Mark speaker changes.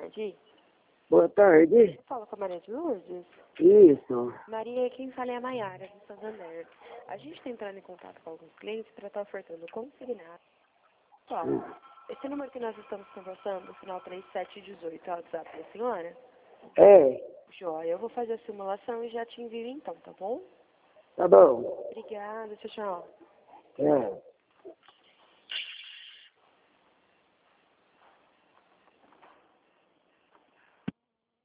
Speaker 1: tarde.
Speaker 2: Boa tarde.
Speaker 1: Fala com a Maria de Lourdes.
Speaker 2: Isso.
Speaker 1: Maria, quem fala é a Maiara, do Santander. A gente está entrando em contato com alguns clientes para estar ofertando consignado. Pessoal, esse número que nós estamos conversando, o final 3718, é o WhatsApp da senhora?
Speaker 2: É,
Speaker 1: Joia, eu vou fazer a simulação e já te envio então, tá bom?
Speaker 2: tá bom.
Speaker 1: Obrigada, tchau, tchau.
Speaker 2: É.